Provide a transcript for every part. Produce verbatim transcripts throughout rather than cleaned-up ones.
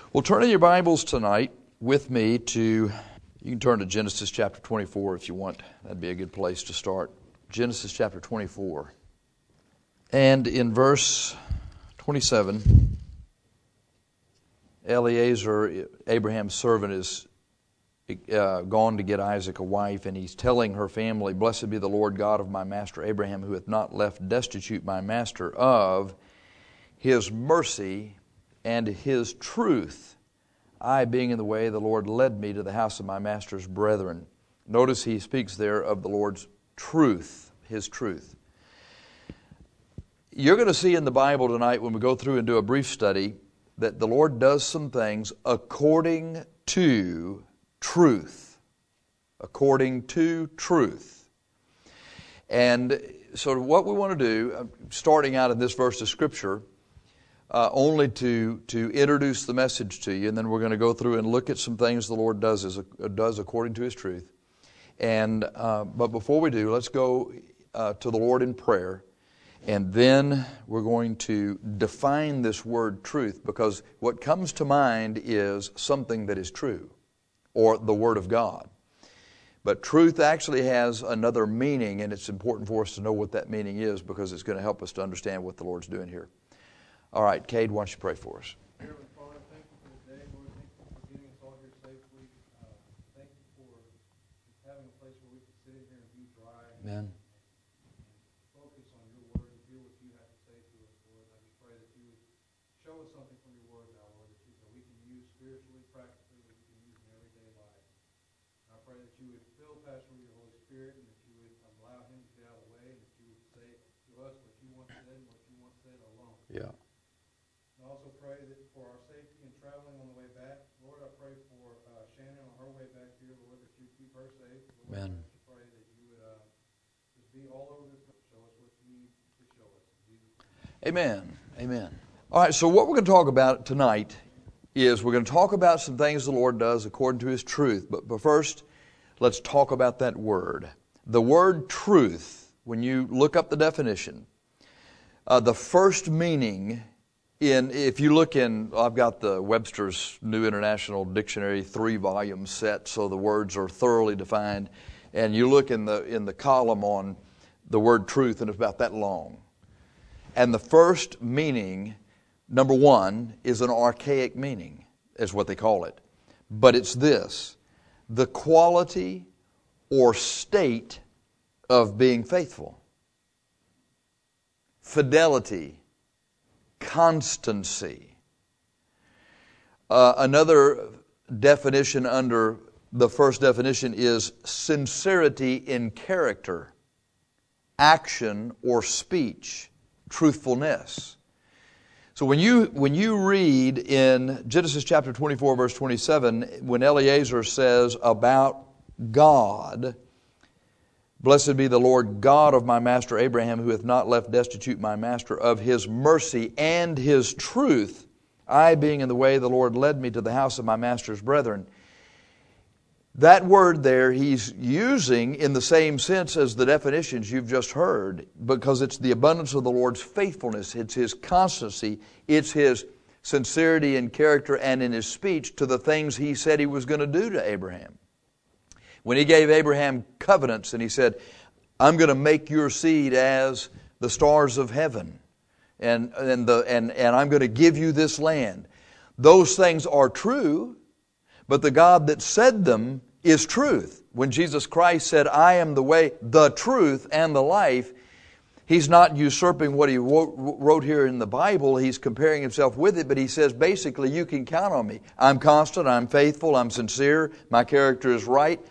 Well, turn in your Bibles tonight with me to, you can turn to Genesis chapter twenty-four if you want. That'd be a good place to start. Genesis chapter twenty-four. And in verse twenty-seven, Eliezer, Abraham's servant, is uh, gone to get Isaac a wife, and he's telling her family, "Blessed be the Lord God of my master Abraham, who hath not left destitute my master of his mercy and his truth. I, being in the way, the Lord led me to the house of my master's brethren." Notice he speaks there of the Lord's truth, his truth. You're going to see in the Bible tonight, when we go through and do a brief study, that the Lord does some things according to truth. According to truth. And so what we want to do, starting out in this verse of Scripture, Uh, only to, to introduce the message to you, and then we're going to go through and look at some things the Lord does as a, does according to His truth. And uh, but before we do, let's go uh, to the Lord in prayer, and then we're going to define this word truth, because what comes to mind is something that is true, or the Word of God. But truth actually has another meaning, and it's important for us to know what that meaning is, because it's going to help us to understand what the Lord's doing here. All right, Cade, why don't you pray for us? Heavenly Father, thank you for the day. Lord, thank you for getting us all here safely. Uh, thank you for just having a place where we can sit in here and be dry. Amen. And, and focus on your word and hear what you have to say to us, Lord. I just pray that you would show us something from your word now, Lord, that, you, that we can use spiritually, practically, that we can use in everyday life. And I pray that you would fill Pastor with your Holy Spirit, and that you would allow him to get out of the way, and that you would say to us what you want said and what you want said alone. Yeah. I also pray that for our safety and traveling on the way back. Lord, I pray for uh, Shannon on her way back here, Lord, that you keep her safe. Lord, Amen. I just pray that you would uh, just be all over this, show us what you need to show us. In Jesus' name. Amen. Amen. All right, so what we're going to talk about tonight is we're going to talk about some things the Lord does according to His truth. But, but first, let's talk about that word. The word truth, when you look up the definition, uh, the first meaning In, if you look in, I've got the Webster's New International Dictionary three-volume set, so the words are thoroughly defined. And you look in the in the column on the word truth, and it's about that long. And the first meaning, number one, is an archaic meaning, is what they call it. But it's this: the quality or state of being faithful. Fidelity. Constancy. Uh, another definition under the first definition is sincerity in character, action or speech, truthfulness. So when you when you read in Genesis chapter twenty-four, verse twenty-seven, when Eliezer says about God, "Blessed be the Lord God of my master Abraham, who hath not left destitute my master of his mercy and his truth. I, being in the way, the Lord led me to the house of my master's brethren." That word there he's using in the same sense as the definitions you've just heard, because it's the abundance of the Lord's faithfulness. It's His constancy. It's His sincerity in character and in His speech to the things He said He was going to do to Abraham. When He gave Abraham covenants and He said, "I'm going to make your seed as the stars of heaven, and and the and, and I'm going to give you this land." Those things are true, but the God that said them is truth. When Jesus Christ said, "I am the way, the truth, and the life," He's not usurping what He wrote here in the Bible. He's comparing Himself with it, but He says, basically, you can count on me. I'm constant, I'm faithful, I'm sincere, my character is right.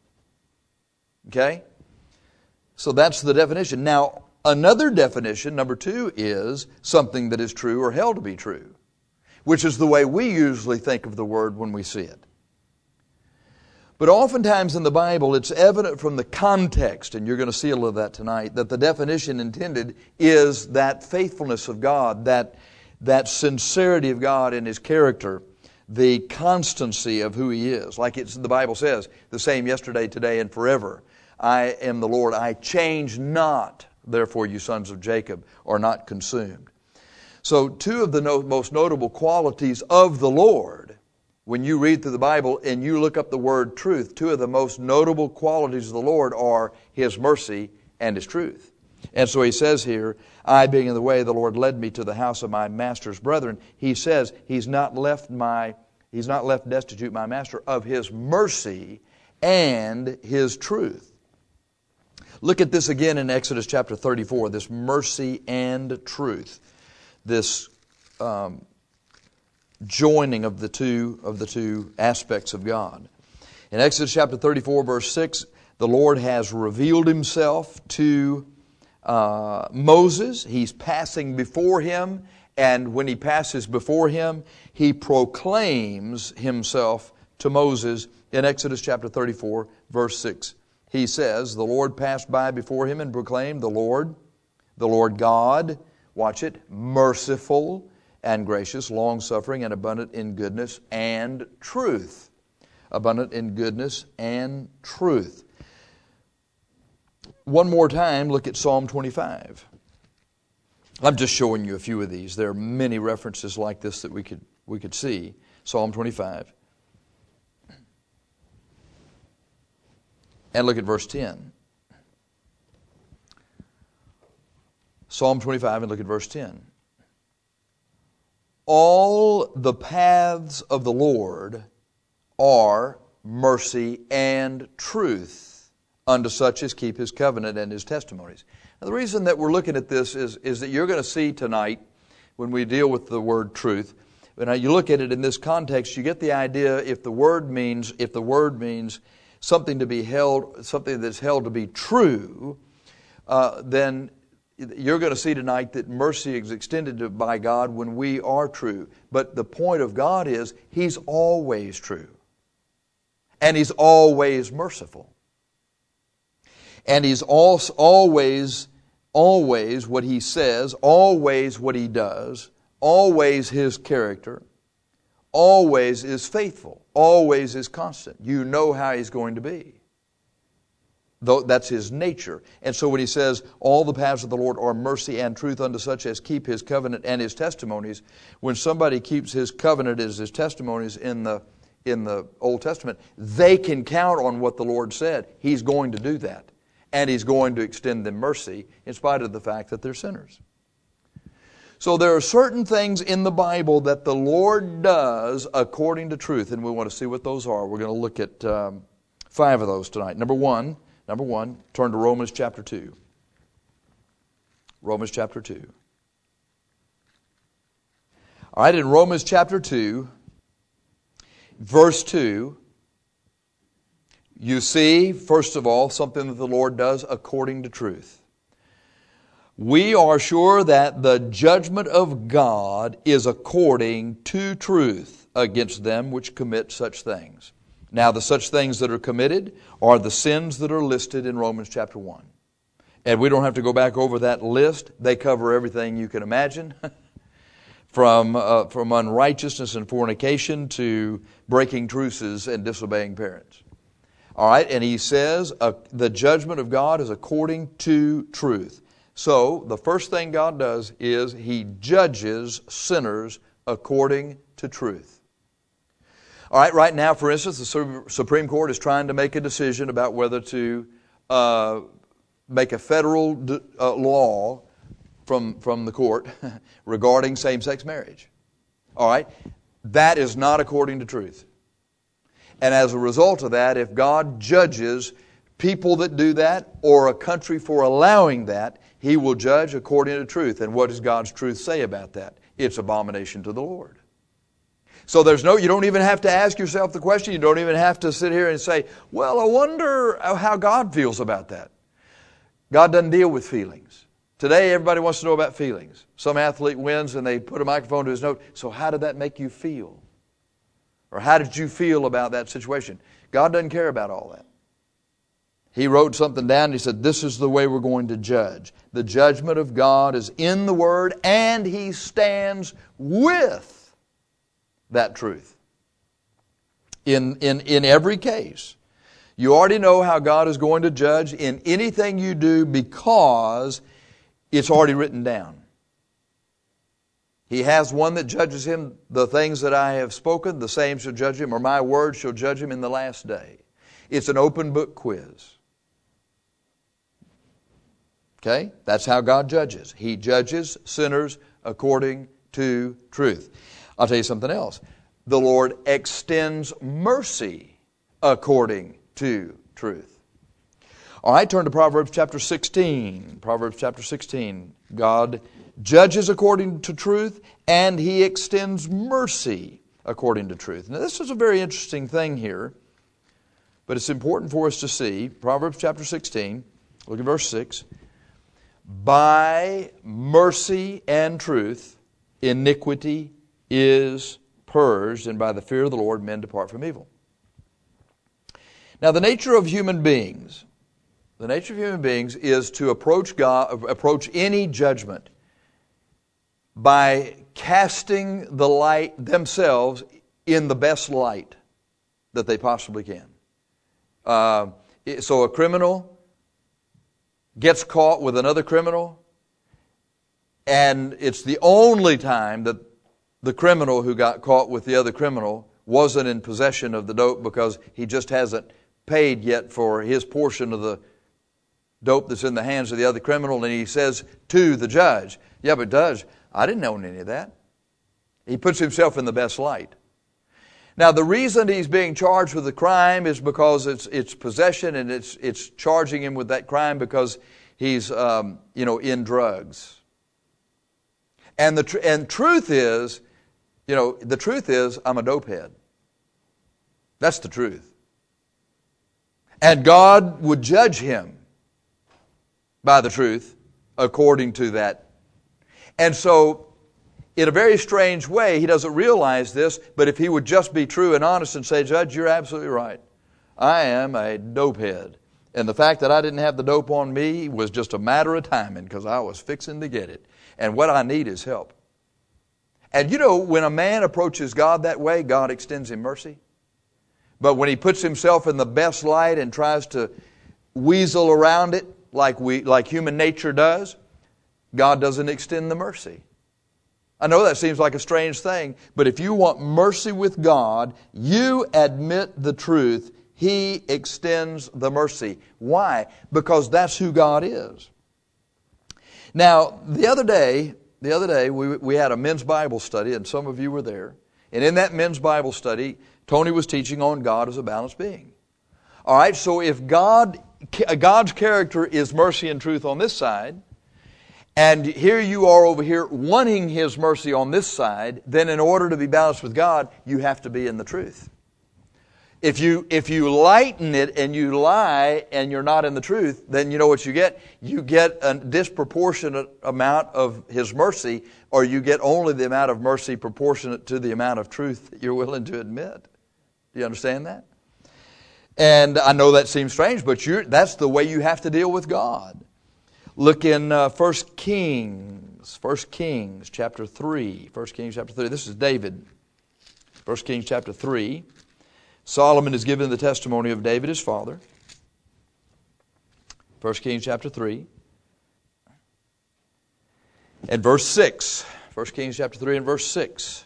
Okay? So that's the definition. Now, another definition, number two, is something that is true or held to be true, which is the way we usually think of the word when we see it. But oftentimes in the Bible, it's evident from the context, and you're going to see a little of that tonight, that the definition intended is that faithfulness of God, that, that sincerity of God in His character, the constancy of who He is. Like it's, the Bible says, the same yesterday, today, and forever. I am the Lord, I change not, therefore you sons of Jacob are not consumed. So two of the no, most notable qualities of the Lord when you read through the Bible and you look up the word truth, two of the most notable qualities of the Lord are His mercy and His truth. And so He says here, I being in the way, the Lord led me to the house of my master's brethren. He says He's not left my, He's not left destitute my master of His mercy and His truth. Look at this again in Exodus chapter thirty-four, this mercy and truth. This um, joining of the two of the two aspects of God. In Exodus chapter thirty-four, verse six, the Lord has revealed Himself to uh, Moses. He's passing before him, and when He passes before him, He proclaims Himself to Moses in Exodus chapter thirty-four, verse six. He says, the Lord passed by before him and proclaimed, the Lord, the Lord God, watch it, merciful and gracious, long-suffering and abundant in goodness and truth. Abundant in goodness and truth. One more time, look at Psalm twenty-five. I'm just showing you a few of these. There are many references like this that we could we could see. Psalm twenty-five. And look at verse ten. Psalm twenty-five and look at verse ten. All the paths of the Lord are mercy and truth unto such as keep His covenant and His testimonies. Now, the reason that we're looking at this is, is that you're going to see tonight when we deal with the word truth. When you look at it in this context, you get the idea if the word means if the word means something to be held, something that's held to be true, uh, then you're going to see tonight that mercy is extended to, by God when we are true. But the point of God is He's always true. And He's always merciful. And He's also always, always what He says, always what He does, always His character, always is faithful, always is constant. You know how He's going to be. Though that's His nature. And so when He says, all the paths of the Lord are mercy and truth unto such as keep His covenant and His testimonies, when somebody keeps His covenant as His testimonies in the, in the Old Testament, they can count on what the Lord said. He's going to do that. And He's going to extend them mercy in spite of the fact that they're sinners. So there are certain things in the Bible that the Lord does according to truth, and we want to see what those are. We're going to look at um, five of those tonight. Number one, number one, turn to Romans chapter two. Romans chapter two. All right, in Romans chapter two, verse two, you see, first of all, something that the Lord does according to truth. We are sure that the judgment of God is according to truth against them which commit such things. Now, the such things that are committed are the sins that are listed in Romans chapter one. And we don't have to go back over that list. They cover everything you can imagine. From, uh, from unrighteousness and fornication to breaking truces and disobeying parents. All right, and he says uh, the judgment of God is according to truth. So, the first thing God does is He judges sinners according to truth. All right, right now, for instance, the Supreme Court is trying to make a decision about whether to uh, make a federal uh, law from, from the court regarding same-sex marriage. All right, that is not according to truth. And as a result of that, if God judges people that do that or a country for allowing that, He will judge according to truth. And what does God's truth say about that? It's abomination to the Lord. So there's no, you don't even have to ask yourself the question. You don't even have to sit here and say, well, I wonder how God feels about that. God doesn't deal with feelings. Today, everybody wants to know about feelings. Some athlete wins and they put a microphone to his nose. So how did that make you feel? Or how did you feel about that situation? God doesn't care about all that. He wrote something down and He said, this is the way we're going to judge. The judgment of God is in the Word and He stands with that truth. In, in, in every case. You already know how God is going to judge in anything you do because it's already written down. He has one that judges him. The things that I have spoken, the same shall judge him, or my word shall judge him in the last day. It's an open book quiz. Okay? That's how God judges. He judges sinners according to truth. I'll tell you something else. The Lord extends mercy according to truth. All right, turn to Proverbs chapter sixteen. Proverbs chapter sixteen. God judges according to truth, and He extends mercy according to truth. Now, this is a very interesting thing here, but it's important for us to see. Proverbs chapter sixteen, look at verse six. By mercy and truth, iniquity is purged, and by the fear of the Lord men depart from evil. Now, the nature of human beings, the nature of human beings is to approach God, approach any judgment by casting the light themselves in the best light that they possibly can. Uh, so a criminal gets caught with another criminal, and it's the only time that the criminal who got caught with the other criminal wasn't in possession of the dope because he just hasn't paid yet for his portion of the dope that's in the hands of the other criminal, and he says to the judge, yeah, but Judge, I didn't own any of that. He puts himself in the best light. Now, the reason he's being charged with the crime is because it's it's possession, and it's it's charging him with that crime because he's um, you know in drugs. And the tr- and truth is, you know, the truth is I'm a dopehead. That's the truth. And God would judge him by the truth according to that. And so, in a very strange way, he doesn't realize this, but if he would just be true and honest and say, Judge, you're absolutely right. I am a dopehead. And the fact that I didn't have the dope on me was just a matter of timing because I was fixing to get it. And what I need is help. And you know, when a man approaches God that way, God extends him mercy. But when he puts himself in the best light and tries to weasel around it like we, like human nature does, God doesn't extend the mercy. I know that seems like a strange thing, but if you want mercy with God, you admit the truth. He extends the mercy. Why? Because that's who God is. Now, the other day, the other day we we had a men's Bible study, and some of you were there. And in that men's Bible study, Tony was teaching on God as a balanced being. All right, so if God God's character is mercy and truth on this side, and here you are over here wanting His mercy on this side, then in order to be balanced with God, you have to be in the truth. If you if you lighten it and you lie and you're not in the truth, then you know what you get? You get a disproportionate amount of His mercy, or you get only the amount of mercy proportionate to the amount of truth that you're willing to admit. Do you understand that? And I know that seems strange, but you're, that's the way you have to deal with God. Look in uh, First Kings, First Kings chapter three. First Kings chapter three. This is David. First Kings chapter three. Solomon is given the testimony of David, his father. First Kings chapter three. And verse six. First Kings chapter three and verse six.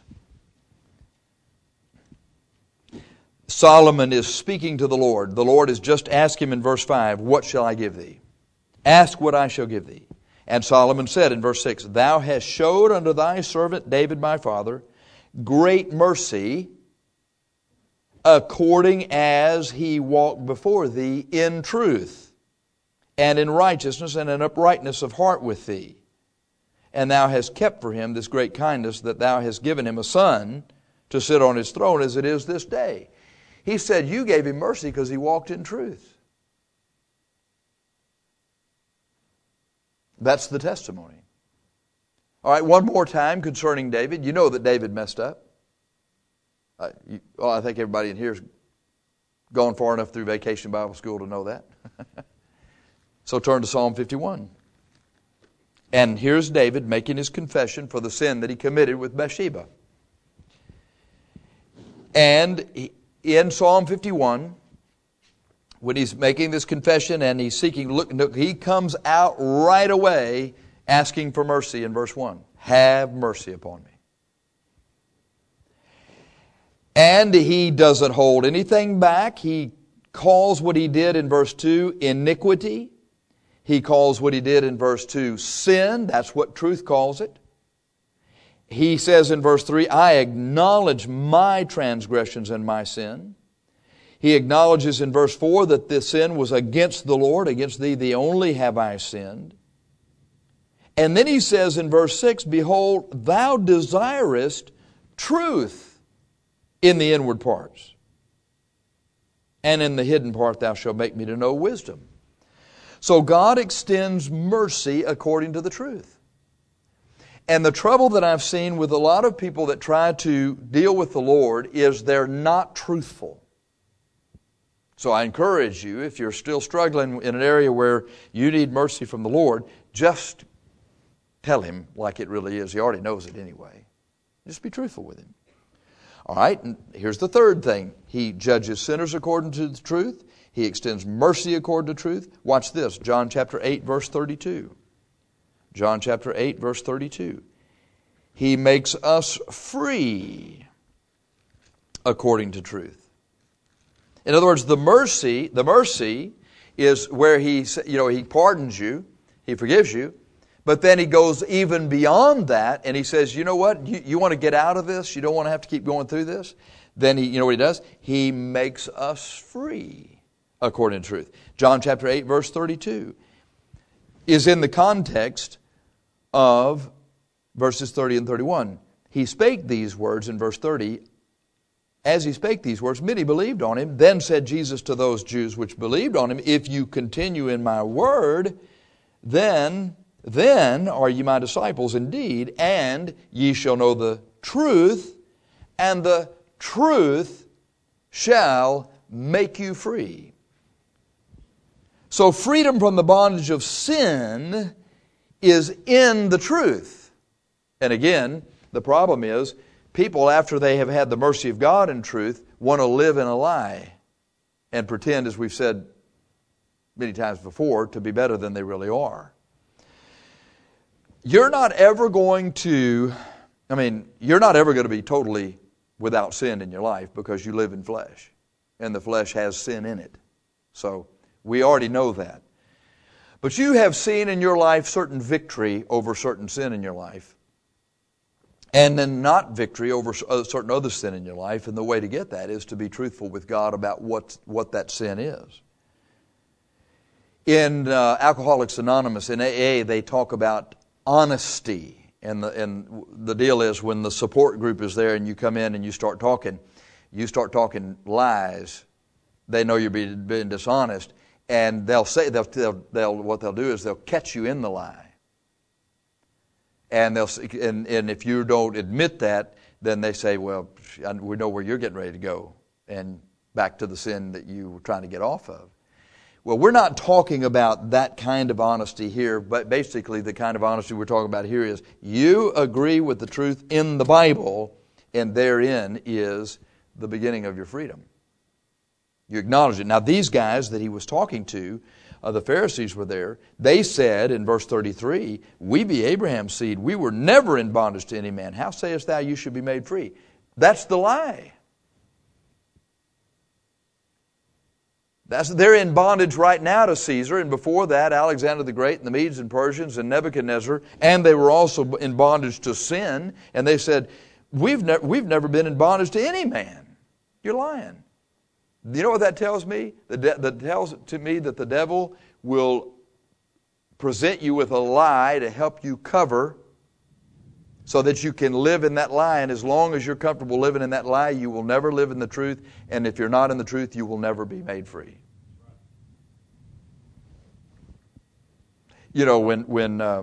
Solomon is speaking to the Lord. The Lord has just asked him in verse five, what shall I give thee? Ask what I shall give thee. And Solomon said in verse six, Thou hast showed unto thy servant David my father great mercy, according as he walked before thee in truth, and in righteousness, and in uprightness of heart with thee. And thou hast kept for him this great kindness, that thou hast given him a son to sit on his throne, as it is this day. He said, you gave him mercy because he walked in truth. That's the testimony. All right, one more time concerning David. You know that David messed up. Uh, you, well, I think everybody in here has gone far enough through Vacation Bible School to know that. So turn to Psalm fifty-one. And here's David making his confession for the sin that he committed with Bathsheba. And he, in Psalm fifty-one, when he's making this confession and he's seeking, look, look, he comes out right away asking for mercy in verse one. Have mercy upon me. And He doesn't hold anything back. He calls what He did in verse two iniquity. He calls what He did in verse two sin. That's what truth calls it. He says in verse three, I acknowledge my transgressions and my sin. He acknowledges in verse four that this sin was against the Lord, against Thee, Thee only have I sinned. And then He says in verse six, behold, Thou desirest truth in the inward parts, and in the hidden part Thou shalt make me to know wisdom. So God extends mercy according to the truth. And the trouble that I've seen with a lot of people that try to deal with the Lord is they're not truthful. So I encourage you, if you're still struggling in an area where you need mercy from the Lord, just tell Him like it really is. He already knows it anyway. Just be truthful with Him. All right, and here's the third thing. He judges sinners according to the truth. He extends mercy according to truth. Watch this, John chapter eight, verse thirty-two. John chapter eight, verse thirty-two. He makes us free according to truth. In other words, the mercy, the mercy is where He, you know, He pardons you, He forgives you, but then He goes even beyond that and He says, you know what, you, you want to get out of this, you don't want to have to keep going through this, then He, you know what He does? He makes us free according to truth. John chapter eight, verse thirty-two is in the context of verses thirty and thirty-one. He spake these words in verse thirty. As He spake these words, many believed on Him. Then said Jesus to those Jews which believed on Him, if you continue in my word, then, then are ye my disciples indeed, and ye shall know the truth, and the truth shall make you free. So freedom from the bondage of sin is in the truth. And again, the problem is, people, after they have had the mercy of God in truth, want to live in a lie and pretend, as we've said many times before, to be better than they really are. You're not ever going to, I mean, you're not ever going to be totally without sin in your life because you live in flesh. And the flesh has sin in it. So we already know that. But you have seen in your life certain victory over certain sin in your life. And then not victory over certain other sin in your life. And the way to get that is to be truthful with God about what, what that sin is. In uh, Alcoholics Anonymous, in A A, they talk about honesty. And the, and the deal is when the support group is there and you come in and you start talking, you start talking lies, they know you're being, being dishonest. And they'll say, they'll, they'll, they'll, what they'll do is they'll catch you in the lie. And they'll and, and if you don't admit that, then they say, well, we know where you're getting ready to go, and back to the sin that you were trying to get off of. Well, we're not talking about that kind of honesty here, but basically the kind of honesty we're talking about here is you agree with the truth in the Bible, and therein is the beginning of your freedom. You acknowledge it. Now, these guys that he was talking to, Uh, the Pharisees were there. They said in verse thirty-three, we be Abraham's seed. We were never in bondage to any man. How sayest thou you should be made free? That's the lie. That's, they're in bondage right now to Caesar. And before that, Alexander the Great and the Medes and Persians and Nebuchadnezzar. And they were also in bondage to sin. And they said, we've, ne- we've never been in bondage to any man. You're lying. You know what that tells me? That, de- that tells to me that the devil will present you with a lie to help you cover so that you can live in that lie. And as long as you're comfortable living in that lie, you will never live in the truth. And if you're not in the truth, you will never be made free. You know, when when uh,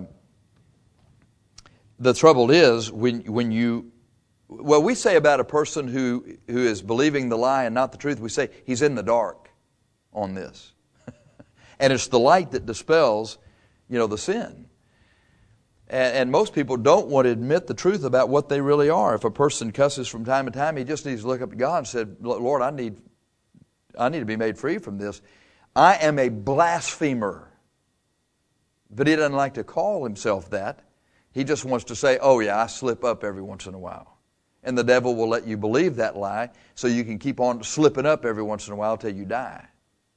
the trouble is when when you Well, we say about a person who, who is believing the lie and not the truth, we say he's in the dark on this. And it's the light that dispels, you know, the sin. And, and most people don't want to admit the truth about what they really are. If a person cusses from time to time, he just needs to look up to God and say, Lord, I need, I need to be made free from this. I am a blasphemer. But he doesn't like to call himself that. He just wants to say, oh yeah, I slip up every once in a while. And the devil will let you believe that lie so you can keep on slipping up every once in a while till you die.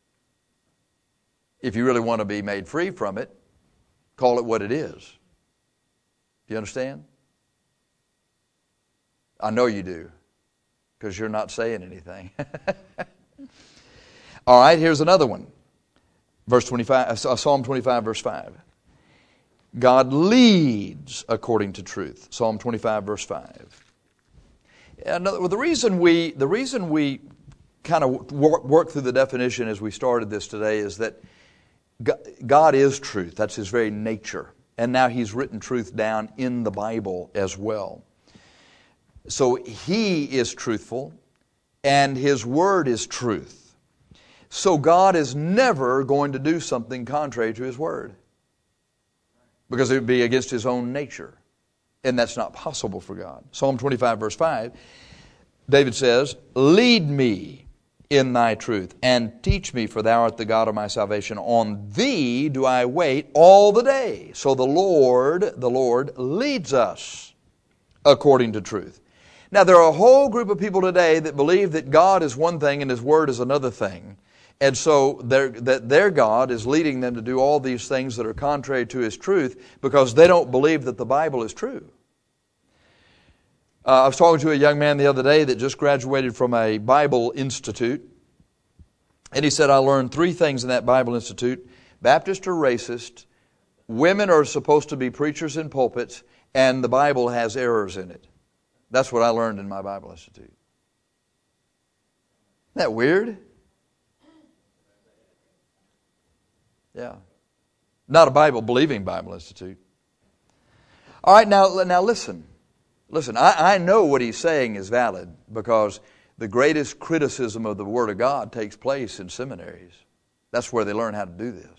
If you really want to be made free from it, call it what it is. Do you understand? I know you do, because you're not saying anything. All right, here's another one. Verse twenty-five, Psalm twenty-five, verse five. God leads according to truth. Psalm twenty-five, verse five. And the reason we, the reason we kind of work, work through the definition as we started this today is that God is truth. That's His very nature. And now He's written truth down in the Bible as well. So He is truthful, and His Word is truth. So God is never going to do something contrary to His Word, because it would be against His own nature. And that's not possible for God. Psalm twenty-five, verse five, David says, "Lead me in thy truth, and teach me, for thou art the God of my salvation. On thee do I wait all the day." So the Lord, the Lord leads us according to truth. Now there are a whole group of people today that believe that God is one thing and His Word is another thing. And so their, that their God is leading them to do all these things that are contrary to His truth because they don't believe that the Bible is true. Uh, I was talking to a young man the other day that just graduated from a Bible Institute. And he said, "I learned three things in that Bible Institute. Baptists are racist, women are supposed to be preachers in pulpits, and the Bible has errors in it. That's what I learned in my Bible Institute." Isn't that weird? Yeah. Not a Bible-believing Bible Institute. All right, now, now listen. Listen, I, I know what he's saying is valid because the greatest criticism of the Word of God takes place in seminaries. That's where they learn how to do this.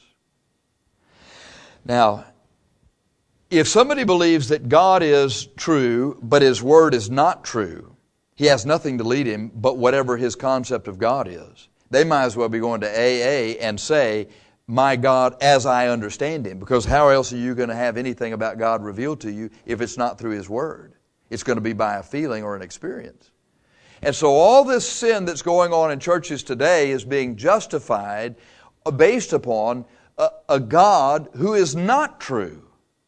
Now, if somebody believes that God is true, but His Word is not true, he has nothing to lead him but whatever his concept of God is. They might as well be going to A A and say, "My God as I understand Him," because how else are you going to have anything about God revealed to you if it's not through His Word? It's going to be by a feeling or an experience. And so all this sin that's going on in churches today is being justified based upon a, a God who is not true.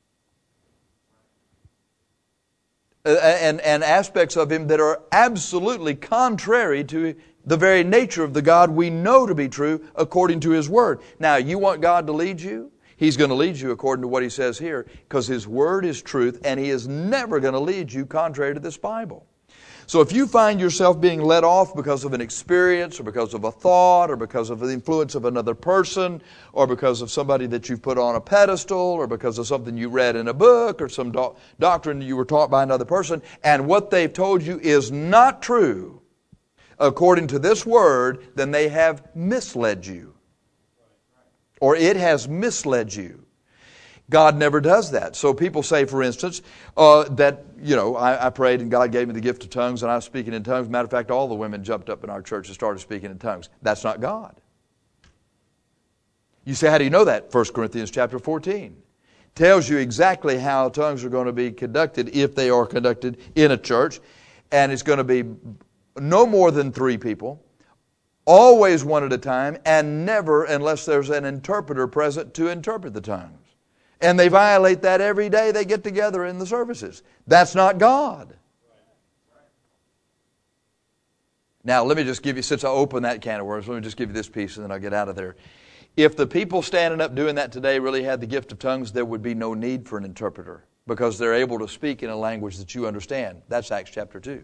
And, and aspects of Him that are absolutely contrary to the very nature of the God we know to be true according to His Word. Now, you want God to lead you? He's going to lead you according to what He says here, because His Word is truth, and He is never going to lead you contrary to this Bible. So if you find yourself being led off because of an experience, or because of a thought, or because of the influence of another person, or because of somebody that you've put on a pedestal, or because of something you read in a book, or some do- doctrine you were taught by another person, and what they've told you is not true according to this Word, then they have misled you. Or it has misled you. God never does that. So people say, for instance, uh, that, you know, I, I prayed and God gave me the gift of tongues and I was speaking in tongues. Matter of fact, all the women jumped up in our church and started speaking in tongues. That's not God. You say, how do you know that? First Corinthians chapter fourteen tells you exactly how tongues are going to be conducted if they are conducted in a church. And it's going to be no more than three people. Always one at a time, and never unless there's an interpreter present to interpret the tongues. And they violate that every day they get together in the services. That's not God. Now, let me just give you, since I opened that can of worms, let me just give you this piece and then I'll get out of there. If the people standing up doing that today really had the gift of tongues, there would be no need for an interpreter because they're able to speak in a language that you understand. That's Acts chapter two.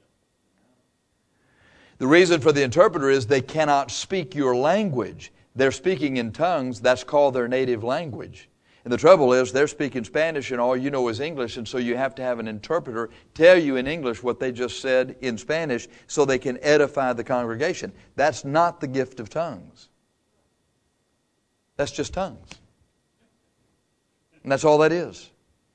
The reason for the interpreter is they cannot speak your language. They're speaking in tongues. That's called their native language. And the trouble is they're speaking Spanish and all you know is English, and so you have to have an interpreter tell you in English what they just said in Spanish so they can edify the congregation. That's not the gift of tongues. That's just tongues. And that's all that is.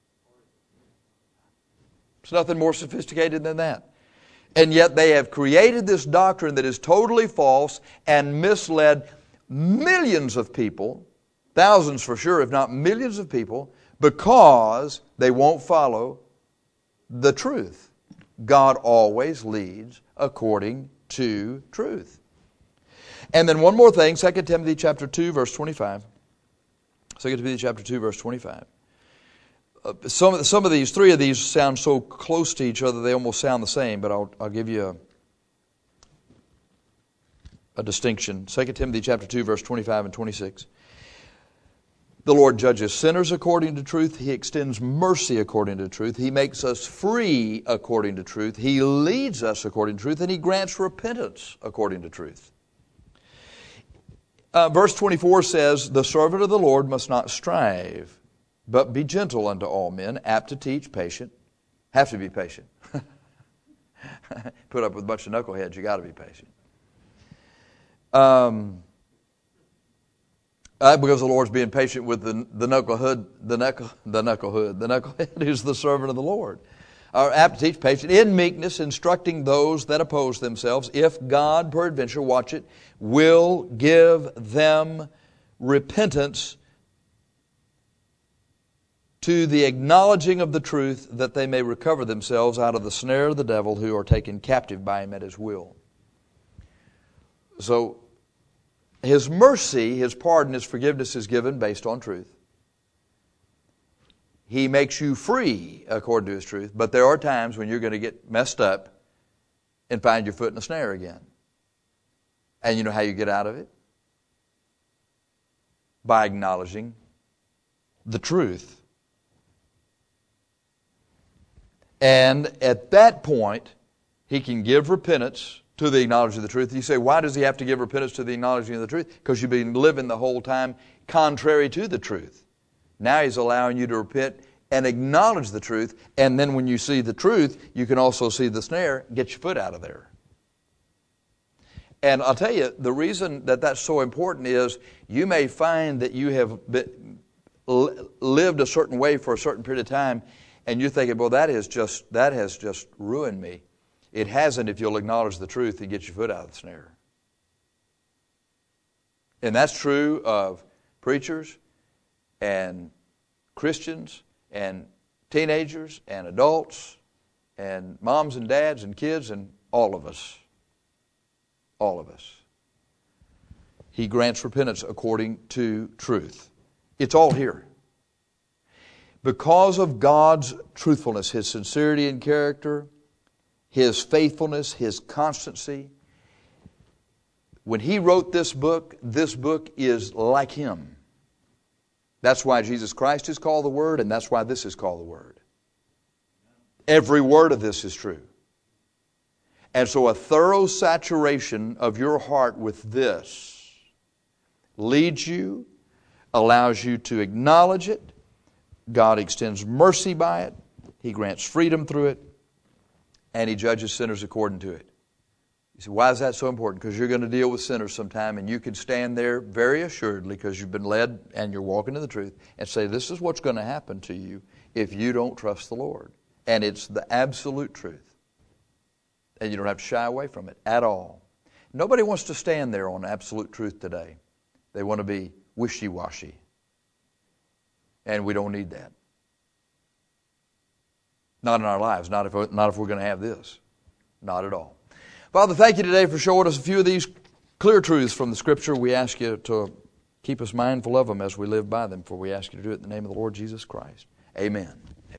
It's nothing more sophisticated than that. And yet they have created this doctrine that is totally false and misled millions of people, thousands for sure, if not millions of people, because they won't follow the truth. God always leads according to truth. And then one more thing, Second Timothy chapter two, verse twenty-five. Second Timothy chapter two, verse twenty-five. Uh, some, some of these, three of these sound so close to each other, they almost sound the same, but I'll, I'll give you a, a distinction. Second Timothy chapter two, verse twenty-five and twenty-six. The Lord judges sinners according to truth. He extends mercy according to truth. He makes us free according to truth. He leads us according to truth. And He grants repentance according to truth. Uh, verse twenty-four says, the servant of the Lord must not strive, but be gentle unto all men, apt to teach, patient. Have to be patient. Put up with a bunch of knuckleheads, you got to be patient. Um... Uh, because the Lord's being patient with the the knucklehead, the knuckle, the knucklehead, the knucklehead who's the servant of the Lord. Are apt to teach, patient, in meekness, instructing those that oppose themselves, if God, peradventure, watch it, will give them repentance to the acknowledging of the truth, that they may recover themselves out of the snare of the devil, who are taken captive by him at his will. So, His mercy, His pardon, His forgiveness is given based on truth. He makes you free according to His truth, but there are times when you're going to get messed up and find your foot in a snare again. And you know how you get out of it? By acknowledging the truth. And at that point, He can give repentance to the acknowledging of the truth. You say, why does He have to give repentance to the acknowledging of the truth? Because you've been living the whole time contrary to the truth. Now He's allowing you to repent and acknowledge the truth, and then when you see the truth, you can also see the snare, get your foot out of there. And I'll tell you, the reason that that's so important is you may find that you have been, lived a certain way for a certain period of time, and you're thinking, well, that is just that has just ruined me. It hasn't if you'll acknowledge the truth and get your foot out of the snare. And that's true of preachers and Christians and teenagers and adults and moms and dads and kids and all of us. All of us. He grants repentance according to truth. It's all here. Because of God's truthfulness, His sincerity and character, His faithfulness, His constancy. When He wrote this book, this book is like Him. That's why Jesus Christ is called the Word, and that's why this is called the Word. Every word of this is true. And so a thorough saturation of your heart with this leads you, allows you to acknowledge it. God extends mercy by it. He grants freedom through it. And He judges sinners according to it. You say, why is that so important? Because you're going to deal with sinners sometime, and you can stand there very assuredly because you've been led and you're walking in the truth and say, this is what's going to happen to you if you don't trust the Lord. And it's the absolute truth. And you don't have to shy away from it at all. Nobody wants to stand there on absolute truth today. They want to be wishy-washy. And we don't need that. Not in our lives, not if, not if we're going to have this. Not at all. Father, thank You today for showing us a few of these clear truths from the Scripture. We ask You to keep us mindful of them as we live by them, for we ask You to do it in the name of the Lord Jesus Christ. Amen.